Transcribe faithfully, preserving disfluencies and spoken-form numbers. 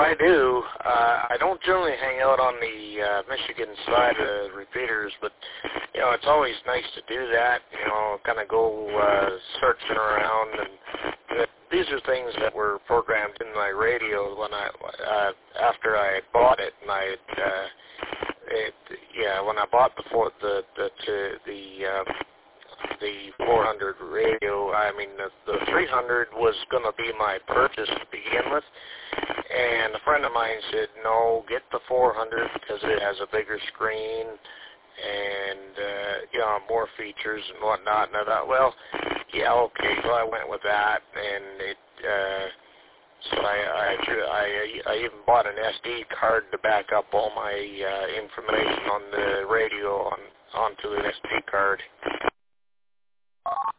I do. Uh, I don't generally hang out on the uh, Michigan side of the repeaters, but, you know, it's always nice to do that, you know, kind of go uh, searching around. And uh, these are things that were programmed in my radio when I, uh, after I had bought it, and I had, uh, it, yeah, when I bought the, four, the, the, the, the um, the four hundred radio, I mean, the, the three hundred was going to be my purchase to begin with, and a friend of mine said, no, get the four hundred because it has a bigger screen and, uh, you know, more features and whatnot, and I thought, well, yeah, okay, so I went with that, and it, uh, so I, I, I, I even bought an S D card to back up all my uh, information on the radio on onto an S D card.